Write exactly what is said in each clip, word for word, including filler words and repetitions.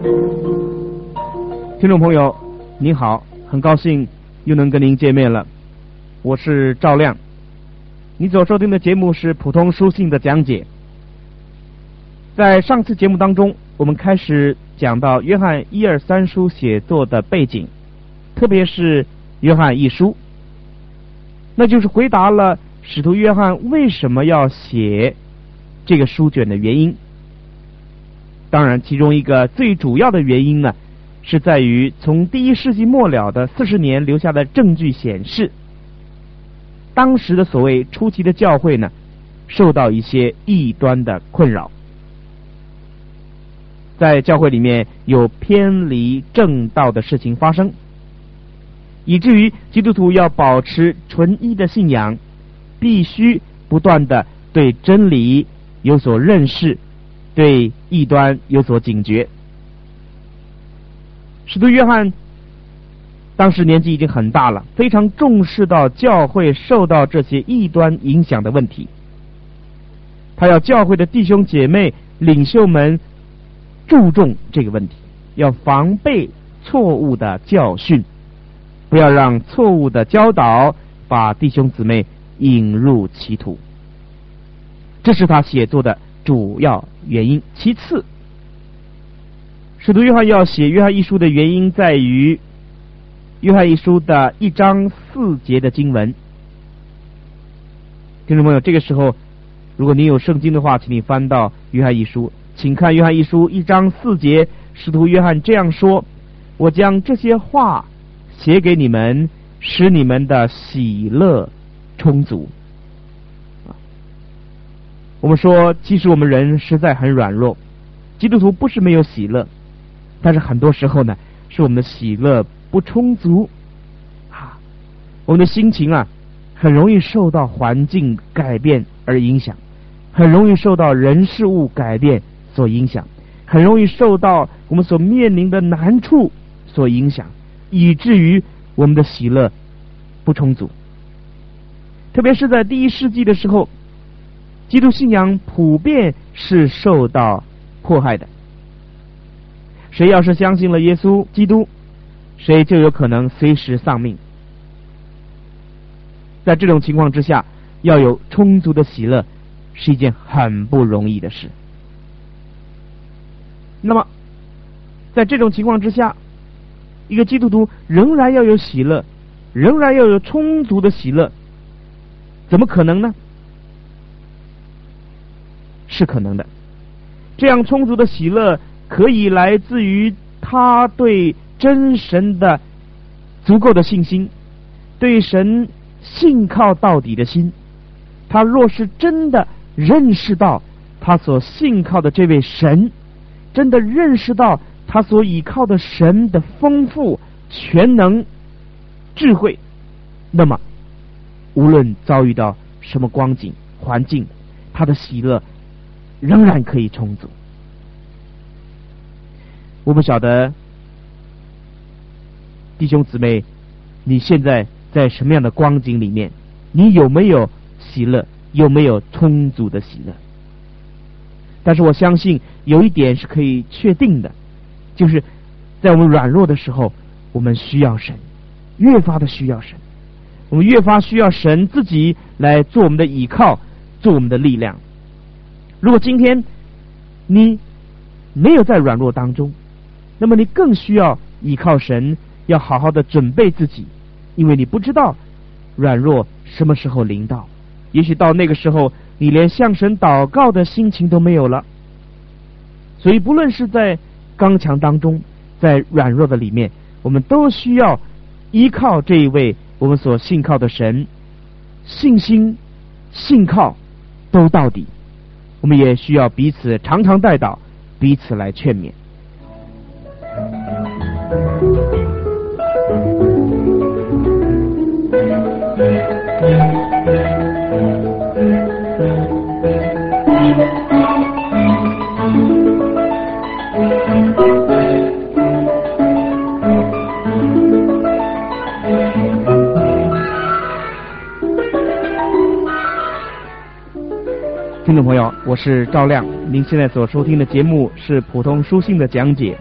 听众朋友您好，很高兴又能跟您见面了，我是赵亮。你所收听的节目是普通书信的讲解。在上次节目当中，我们开始讲到约翰一二三书写作的背景，特别是约翰一书，那就是回答了使徒约翰为什么要写这个书卷的原因。当然其中一个最主要的原因呢，是在于从第一世纪末了的四十年留下的证据显示，当时的所谓初期的教会呢，受到一些异端的困扰，在教会里面有偏离正道的事情发生，以至于基督徒要保持纯一的信仰，必须不断的对真理有所认识，对异端有所警觉。使徒约翰当时年纪已经很大了，非常重视到教会受到这些异端影响的问题。他要教会的弟兄姐妹领袖们注重这个问题，要防备错误的教训，不要让错误的教导把弟兄姊妹引入歧途。这是他写作的主要原因。其次，使徒约翰要写约翰一书的原因在于约翰一书的一章四节的经文。听众朋友，这个时候如果你有圣经的话，请你翻到约翰一书，请看约翰一书一章四节，使徒约翰这样说：我将这些话写给你们，使你们的喜乐充足。我们说，其实我们人实在很软弱，基督徒不是没有喜乐，但是很多时候呢，是我们的喜乐不充足啊，我们的心情啊，很容易受到环境改变而影响，很容易受到人事物改变所影响，很容易受到我们所面临的难处所影响，以至于我们的喜乐不充足。特别是在第一世纪的时候，基督信仰普遍是受到迫害的。谁要是相信了耶稣基督，谁就有可能随时丧命。在这种情况之下，要有充足的喜乐是一件很不容易的事。那么在这种情况之下，一个基督徒仍然要有喜乐，仍然要有充足的喜乐，怎么可能呢？是可能的。这样充足的喜乐可以来自于他对真神的足够的信心，对神信靠到底的心。他若是真的认识到他所信靠的这位神，真的认识到他所倚靠的神的丰富、全能、智慧，那么无论遭遇到什么光景、环境，他的喜乐仍然可以充足。我不晓得弟兄姊妹，你现在在什么样的光景里面？你有没有喜乐？有没有充足的喜乐？但是我相信有一点是可以确定的，就是在我们软弱的时候，我们需要神，越发的需要神，我们越发需要神自己来做我们的依靠，做我们的力量。如果今天你没有在软弱当中，那么你更需要依靠神，要好好的准备自己，因为你不知道软弱什么时候临到，也许到那个时候你连向神祷告的心情都没有了。所以不论是在刚强当中，在软弱的里面，我们都需要依靠这一位我们所信靠的神，信心信靠都到底。我们也需要彼此常常代祷，彼此来劝勉。听众朋友，我是赵亮，您现在所收听的节目是普通书信的讲解，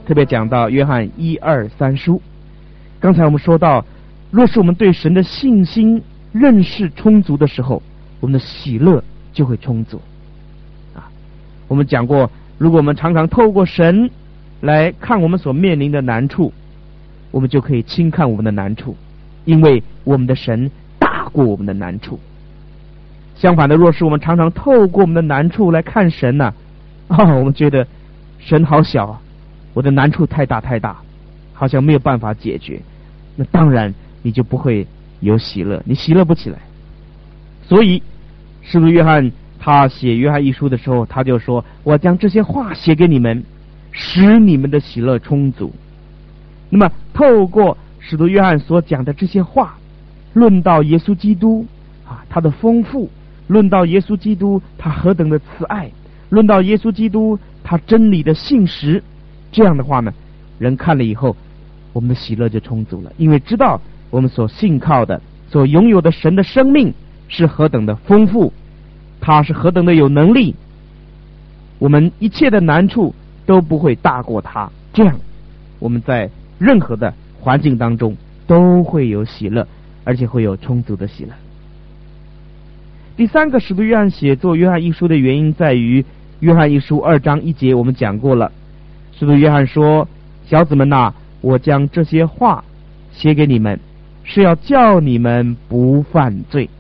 特别讲到约翰一二三书。刚才我们说到，若是我们对神的信心认识充足的时候，我们的喜乐就会充足啊。我们讲过，如果我们常常透过神来看我们所面临的难处，我们就可以轻看我们的难处，因为我们的神大过我们的难处。相反的，若是我们常常透过我们的难处来看神呢、啊，哦，我们觉得神好小啊，我的难处太大太大，好像没有办法解决，那当然你就不会有喜乐，你喜乐不起来。所以使徒约翰他写约翰一书的时候，他就说，我将这些话写给你们，使你们的喜乐充足。那么透过使徒约翰所讲的这些话，论到耶稣基督啊，他的丰富，论到耶稣基督他何等的慈爱，论到耶稣基督他真理的信实，这样的话呢，人看了以后，我们的喜乐就充足了，因为知道我们所信靠的、所拥有的神的生命是何等的丰富，他是何等的有能力，我们一切的难处都不会大过他。这样我们在任何的环境当中都会有喜乐，而且会有充足的喜乐。第三个使徒约翰写作约翰一书的原因在于，约翰一书二章一节我们讲过了，使徒约翰说，小子们哪，我将这些话写给你们，是要叫你们不犯罪。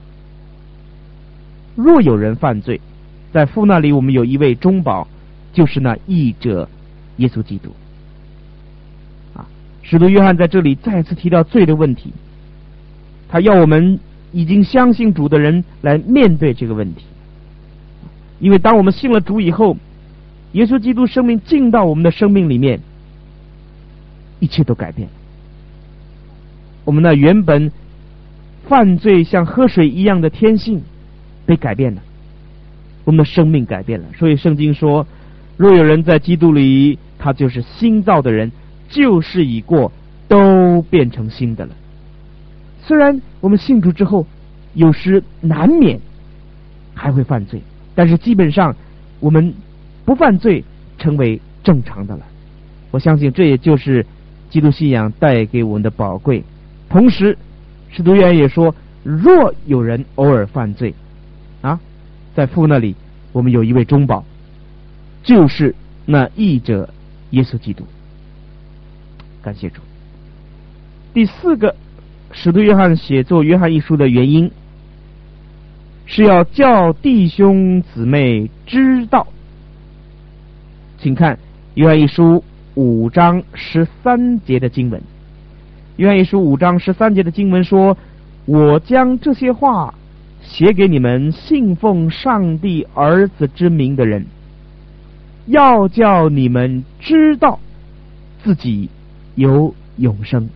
若有人犯罪，在父那里我们有一位中保，就是那义者耶稣基督。啊，使徒约翰在这里再次提到罪的问题，他要我们已经相信主的人来面对这个问题。因为当我们信了主以后，耶稣基督生命进到我们的生命里面，一切都改变了。我们那原本犯罪像喝水一样的天性被改变了，我们的生命改变了。所以圣经说，若有人在基督里，他就是新造的人，旧事已过，都变成新的了。虽然我们信主之后有时难免还会犯罪，但是基本上我们不犯罪成为正常的了。我相信这也就是基督信仰带给我们的宝贵。同时使徒约翰也说，若有人偶尔犯罪啊，在父那里我们有一位中保，就是那义者耶稣基督。感谢主。第四个使徒约翰写作约翰一书的原因，是要叫弟兄姊妹知道。请看约翰一书五章十三节的经文。约翰一书五章十三节的经文说，我将这些话写给你们信奉上帝儿子之名的人，要叫你们知道自己有永生。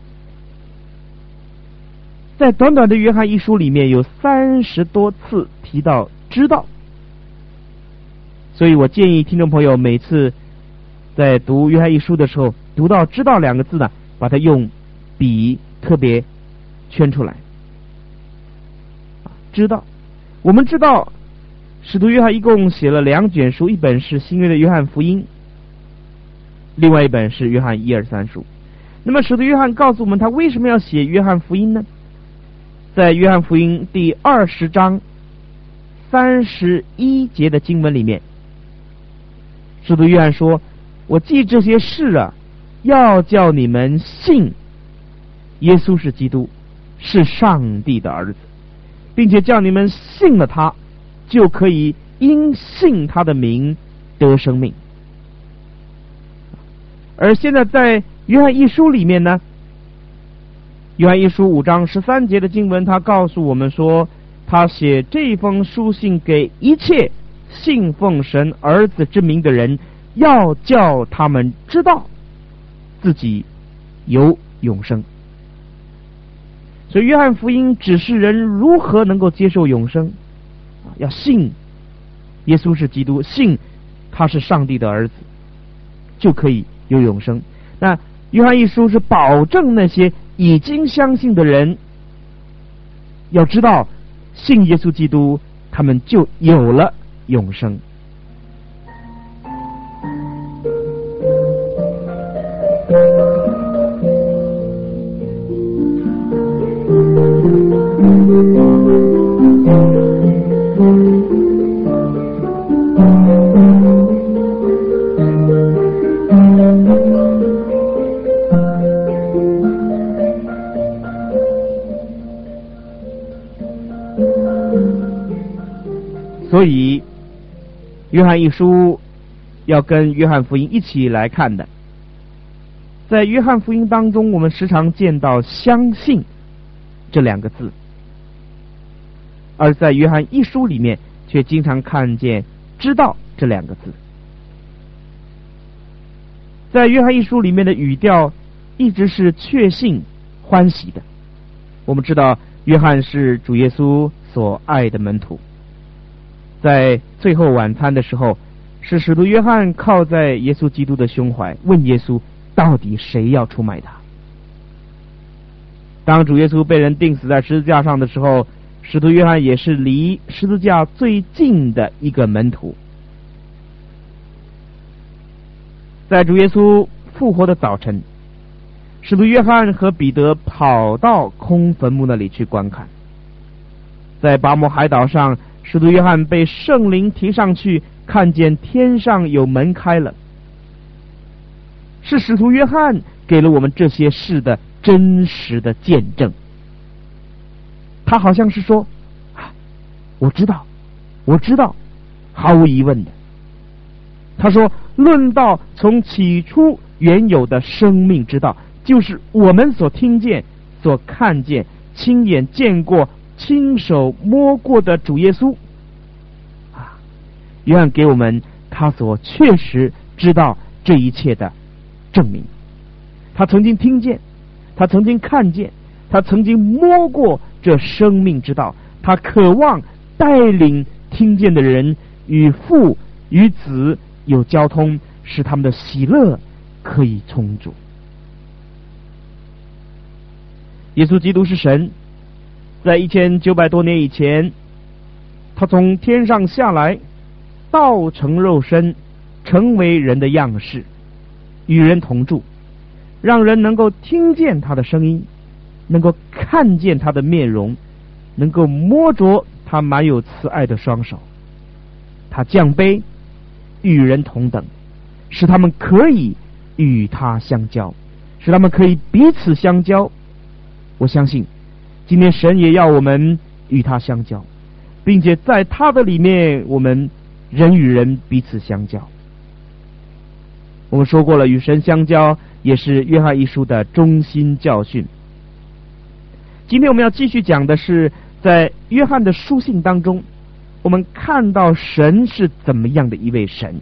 在短短的约翰一书里面有三十多次提到知道，所以我建议听众朋友每次在读约翰一书的时候，读到知道两个字呢，把它用笔特别圈出来。知道，我们知道使徒约翰一共写了两卷书，一本是新约的约翰福音，另外一本是约翰一二三书。那么使徒约翰告诉我们他为什么要写约翰福音呢？在约翰福音第二十章三十一节的经文里面，使徒约翰说，我记这些事啊，要叫你们信耶稣是基督，是上帝的儿子，并且叫你们信了他，就可以因信他的名得生命。而现在在约翰一书里面呢，约翰一书五章十三节的经文，他告诉我们说，他写这封书信给一切信奉神儿子之名的人，要叫他们知道自己有永生。所以约翰福音指示人如何能够接受永生，要信耶稣是基督，信他是上帝的儿子，就可以有永生。那约翰一书是保证那些已经相信的人，要知道信耶稣基督，他们就有了永生。 约翰一书要跟约翰福音一起来看的。在约翰福音当中，我们时常见到相信这两个字，而在约翰一书里面却经常看见知道这两个字。在约翰一书里面的语调一直是确信欢喜的。我们知道约翰是主耶稣所爱的门徒，在最后晚餐的时候，是使徒约翰靠在耶稣基督的胸怀，问耶稣到底谁要出卖他。当主耶稣被人钉死在十字架上的时候，使徒约翰也是离十字架最近的一个门徒。在主耶稣复活的早晨，使徒约翰和彼得跑到空坟墓那里去观看。在巴摩海岛上，使徒约翰被圣灵提上去，看见天上有门开了。是使徒约翰给了我们这些事的真实的见证。他好像是说，我知道我知道毫无疑问的。他说，论到从起初原有的生命之道，就是我们所听见所看见亲眼见过亲手摸过的主耶稣啊，约翰给我们他所确实知道这一切的证明。他曾经听见，他曾经看见，他曾经摸过这生命之道，他渴望带领听见的人与父与子有交通，使他们的喜乐可以充足。耶稣基督是神，在一千九百多年以前，他从天上下来，道成肉身，成为人的样式，与人同住，让人能够听见他的声音，能够看见他的面容，能够摸着他满有慈爱的双手。他降卑，与人同等，使他们可以与他相交，使他们可以彼此相交。我相信今天神也要我们与他相交，并且在他的里面，我们人与人彼此相交。我们说过了，与神相交也是约翰一书的中心教训。今天我们要继续讲的是，在约翰的书信当中，我们看到神是怎么样的一位神。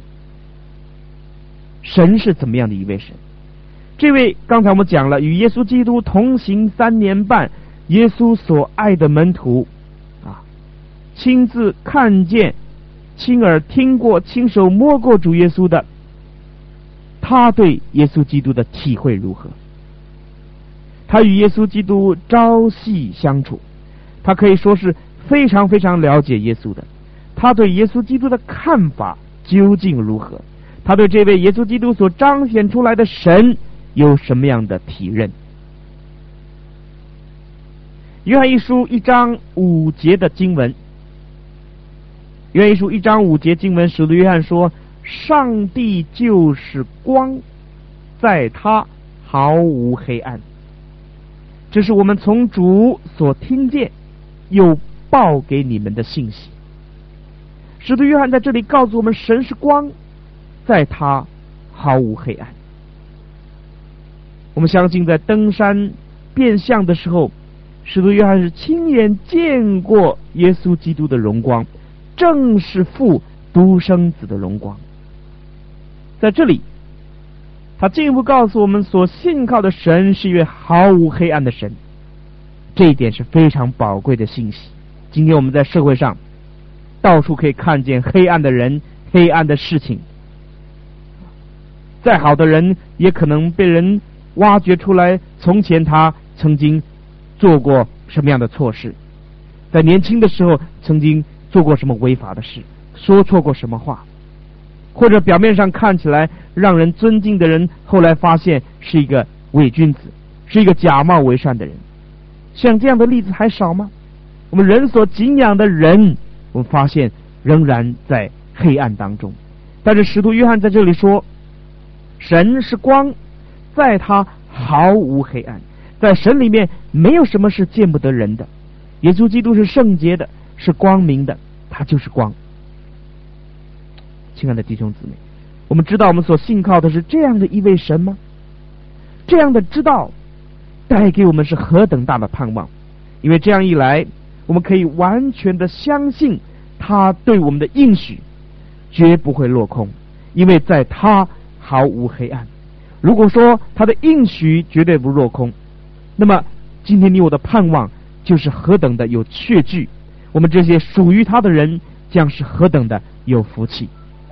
神是怎么样的一位神？这位刚才我们讲了，与耶稣基督同行三年半，耶稣所爱的门徒啊，亲自看见、亲耳听过、亲手摸过主耶稣的，他对耶稣基督的体会如何？他与耶稣基督朝夕相处，他可以说是非常非常了解耶稣的。他对耶稣基督的看法究竟如何？他对这位耶稣基督所彰显出来的神有什么样的体认？约翰一书一章五节的经文，约翰一书一章五节经文，使徒约翰说，上帝就是光，在他毫无黑暗。这是我们从主所听见又报给你们的信息。使徒约翰在这里告诉我们，神是光，在他毫无黑暗。我们相信在登山变相的时候，使徒约翰是亲眼见过耶稣基督的荣光，正是父独生子的荣光。在这里他进一步告诉我们，所信靠的神是一位毫无黑暗的神，这一点是非常宝贵的信息。今天我们在社会上到处可以看见黑暗的人、黑暗的事情，再好的人也可能被人挖掘出来，从前他曾经做过什么样的错事，在年轻的时候曾经做过什么违法的事，说错过什么话，或者表面上看起来让人尊敬的人，后来发现是一个伪君子，是一个假冒伪善的人。像这样的例子还少吗？我们人所敬仰的人，我们发现仍然在黑暗当中。但是使徒约翰在这里说，神是光，在他毫无黑暗。在神里面没有什么是见不得人的。耶稣基督是圣洁的，是光明的，他就是光。 亲爱的弟兄姊妹，我们知道我们所信靠的是这样的一位神吗？这样的知道带给我们是何等大的盼望，因为这样一来，我们可以完全的相信他对我们的应许绝不会落空，因为在他毫无黑暗。如果说他的应许绝对不落空，那么今天你我的盼望就是何等的有确据，我们这些属于他的人将是何等的有福气。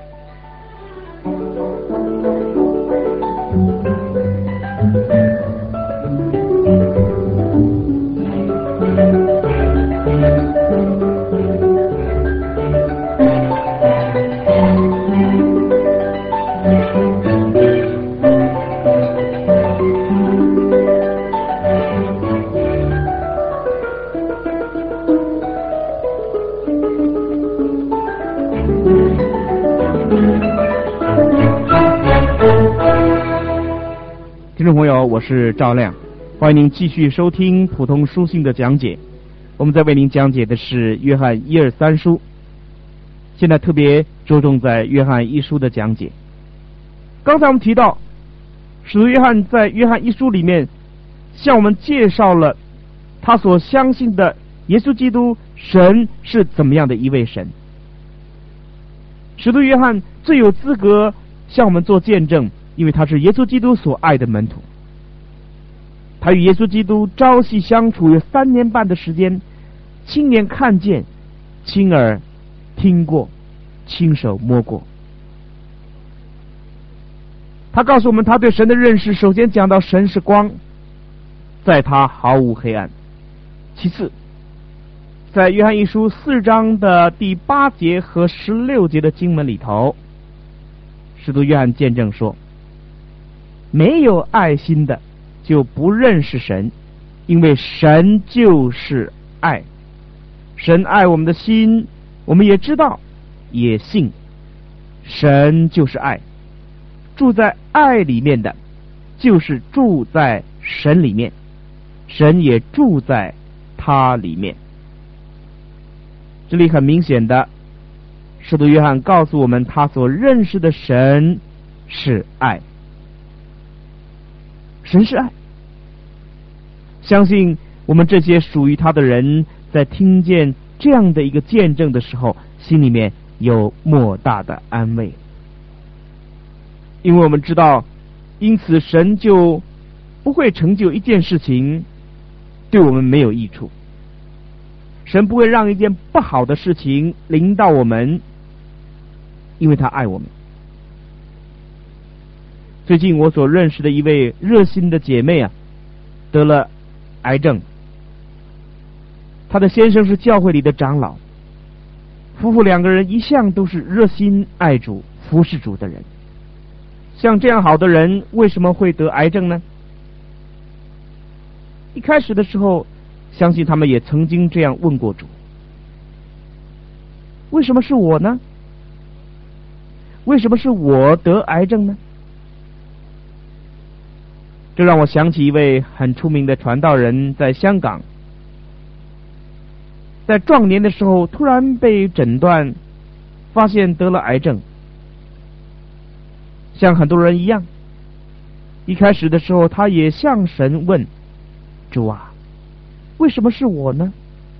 听众朋友，我是赵亮，欢迎您继续收听普通书信的讲解。我们在为您讲解的是约翰一二三书，现在特别着重在约翰一书的讲解。刚才我们提到，使徒约翰在约翰一书里面向我们介绍了他所相信的耶稣基督神是怎么样的一位神。使徒约翰最有资格向我们做见证，因为他是耶稣基督所爱的门徒。他与耶稣基督朝夕相处有三年半的时间，亲眼看见，亲耳听过，亲手摸过。他告诉我们，他对神的认识，首先讲到神是光，在他毫无黑暗。其次，在约翰一书四章的第八节和十六节的经文里头，使徒约翰见证说，没有爱心的就不认识神，因为神就是爱。神爱我们的心，我们也知道，也信。神就是爱，住在爱里面的，就是住在神里面，神也住在他里面。这里很明显的，使徒约翰告诉我们，他所认识的神是爱。神是爱。相信我们这些属于他的人，在听见这样的一个见证的时候，心里面有莫大的安慰，因为我们知道，因此神就不会成就一件事情对我们没有益处，神不会让一件不好的事情临到我们，因为他爱我们。最近我所认识的一位热心的姐妹啊，得了癌症。她的先生是教会里的长老，夫妇两个人一向都是热心爱主、服侍主的人。像这样好的人，为什么会得癌症呢？一开始的时候，相信他们也曾经这样问过主：为什么是我呢？为什么是我得癌症呢？这让我想起一位很出名的传道人，在香港，在壮年的时候突然被诊断发现得了癌症。像很多人一样，一开始的时候他也向神问：主啊，为什么是我呢？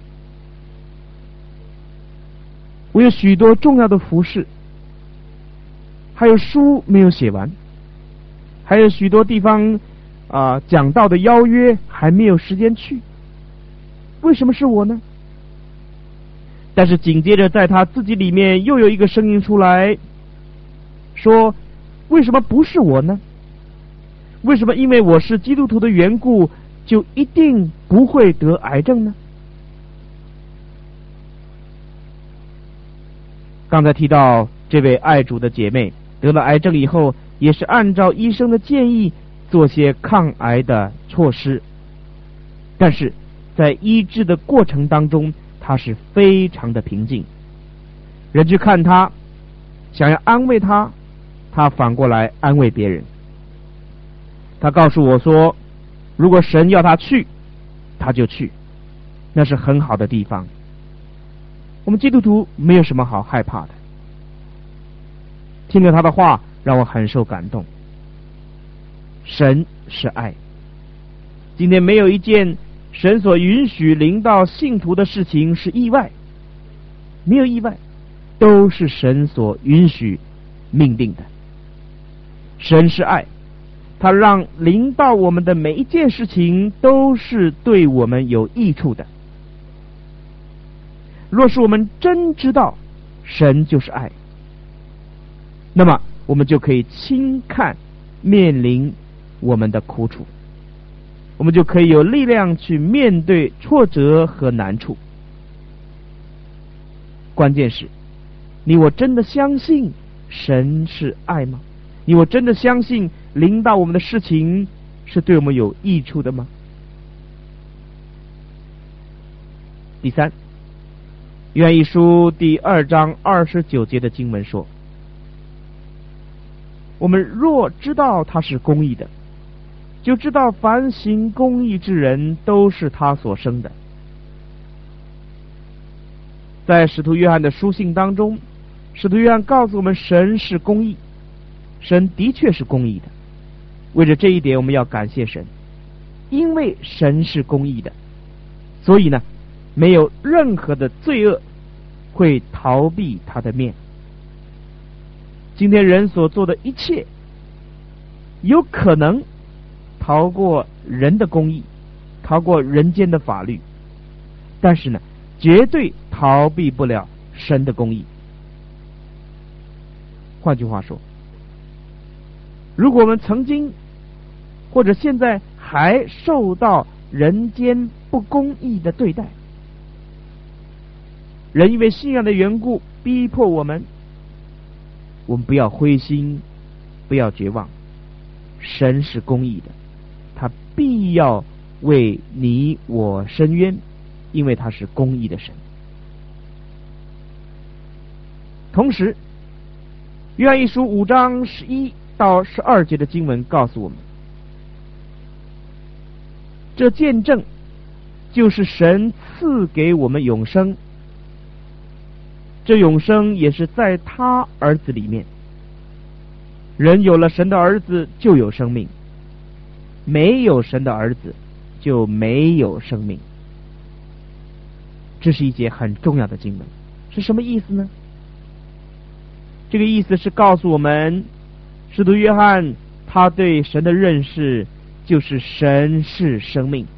我有许多重要的服事，还有书没有写完，还有许多地方啊、呃、讲道的邀约还没有时间去，为什么是我呢？但是紧接着在他自己里面又有一个声音出来说：为什么不是我呢？为什么因为我是基督徒的缘故就一定不会得癌症呢？刚才提到这位爱主的姐妹得了癌症以后，也是按照医生的建议做些抗癌的措施，但是在医治的过程当中，她是非常的平静。人去看她，想要安慰她，她反过来安慰别人。她告诉我说，如果神要她去，她就去，那是很好的地方。我们基督徒没有什么好害怕的。 听了他的话，让我很受感动。神是爱。今天没有一件神所允许临到信徒的事情是意外，没有意外，都是神所允许命定的。神是爱，他让临到我们的每一件事情都是对我们有益处的。若是我们真知道神就是爱，那么我们就可以轻看面临我们的苦楚，我们就可以有力量去面对挫折和难处。关键是，你我真的相信神是爱吗？你我真的相信临到我们的事情是对我们有益处的吗？第三，约翰一书第二章二十九节的经文说，我们若知道他是公义的，就知道凡行公义之人都是他所生的。在使徒约翰的书信当中，使徒约翰告诉我们神是公义，神的确是公义的。为着这一点，我们要感谢神，因为神是公义的，所以呢，没有任何的罪恶会逃避他的面。今天人所做的一切，有可能逃过人的公义，逃过人间的法律，但是呢，绝对逃避不了神的公义。换句话说，如果我们曾经或者现在还受到人间不公义的对待，人因为信仰的缘故逼迫我们，我们不要灰心，不要绝望。神是公义的，他必要为你我伸冤，因为他是公义的神。同时，约翰一书五章十一到十二节的经文告诉我们，这见证就是神赐给我们永生，这永生也是在他儿子里面。人有了神的儿子就有生命，没有神的儿子就没有生命。这是一节很重要的经文，是什么意思呢？这个意思是告诉我们，使徒约翰他对神的认识就是神是生命。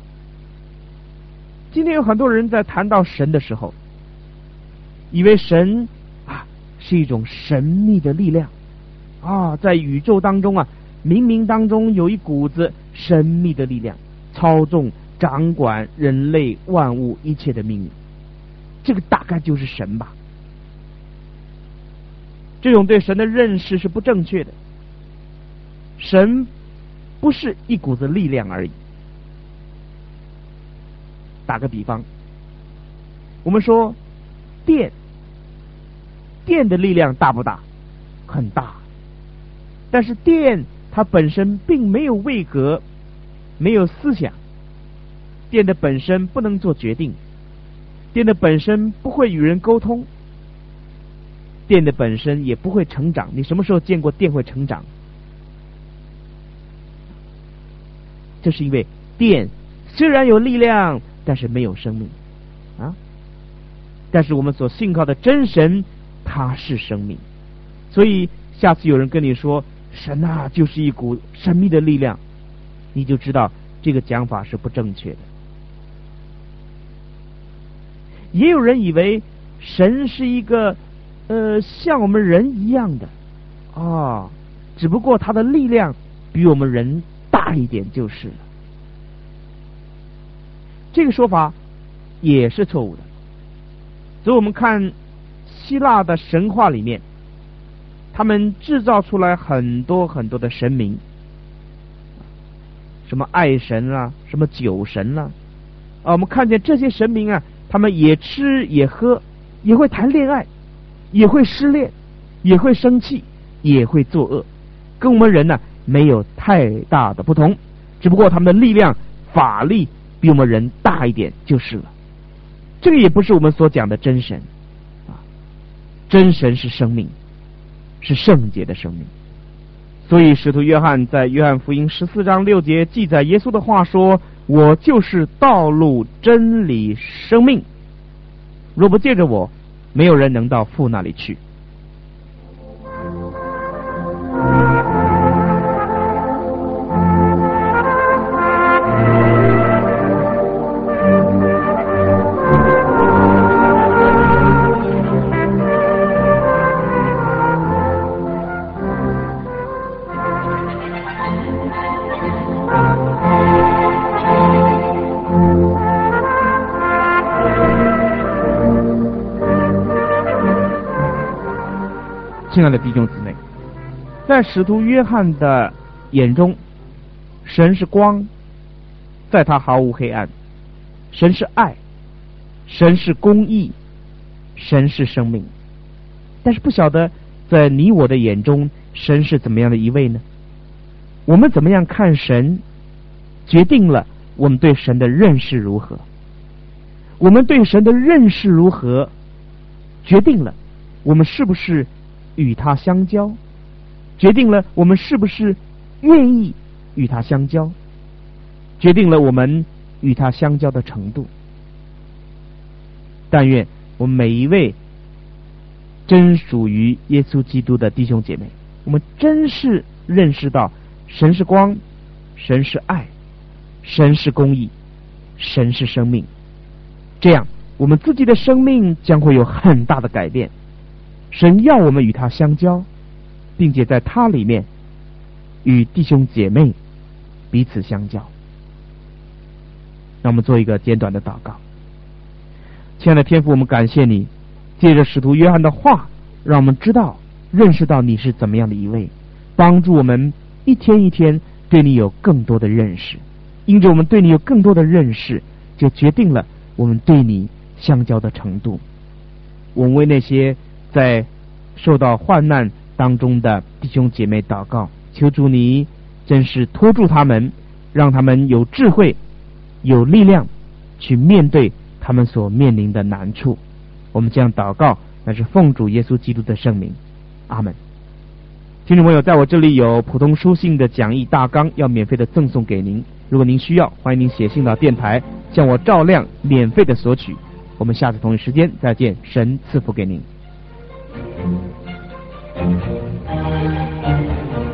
今天有很多人在谈到神的时候，以为神啊是一种神秘的力量啊，在宇宙当中啊，冥冥当中有一股子神秘的力量，操纵掌管人类万物一切的命运。这个大概就是神吧。这种对神的认识是不正确的。神不是一股子力量而已。打个比方，我们说电，电的力量大不大？很大。但是电它本身并没有位格，没有思想，电的本身不能做决定，电的本身不会与人沟通，电的本身也不会成长。你什么时候见过电会成长？这是因为电虽然有力量，但是没有生命啊。但是我们所信靠的真神，他是生命。所以下次有人跟你说神啊就是一股神秘的力量，你就知道这个讲法是不正确的。也有人以为神是一个呃像我们人一样的啊，只不过他的力量比我们人大一点就是了。这个说法也是错误的。所以我们看希腊的神话里面，他们制造出来很多很多的神明，什么爱神啦，什么酒神啦啊，我们看见这些神明啊，他们也吃也喝，也会谈恋爱，也会失恋，也会生气，也会作恶，跟我们人呢没有太大的不同，只不过他们的力量法力比我们人大一点就是了。这个也不是我们所讲的真神啊，真神是生命， 是圣洁的生命。所以使徒约翰在约翰福音十四章六节记载耶稣的话说：我就是道路真理生命，若不借着我，没有人能到父那里去。亲爱的弟兄姊妹，在使徒约翰的眼中，神是光，在他毫无黑暗；神是爱，神是公义，神是生命。但是不晓得在你我的眼中，神是怎么样的一位呢？我们怎么样看神，决定了我们对神的认识如何。我们对神的认识如何，决定了我们是不是与他相交，决定了我们是不是愿意与他相交，决定了我们与他相交的程度。但愿我们每一位真属于耶稣基督的弟兄姐妹，我们真是认识到神是光，神是爱，神是公义，神是生命。这样我们自己的生命将会有很大的改变。神要我们与他相交，并且在他里面与弟兄姐妹彼此相交。让我们做一个简短的祷告。亲爱的天父，我们感谢你，借着使徒约翰的话，让我们知道认识到你是怎么样的一位，帮助我们一天一天对你有更多的认识。因着我们对你有更多的认识，就决定了我们对你相交的程度。我们为那些在受到患难当中的弟兄姐妹祷告，求主你真是托住他们，让他们有智慧有力量去面对他们所面临的难处。我们这样祷告，那是奉主耶稣基督的圣名，阿们。听众朋友，在我这里有普通书信的讲义大纲要免费的赠送给您，如果您需要，欢迎您写信到电台，向我照亮免费的索取。我们下次同一时间再见，神赐福给您。Thank you.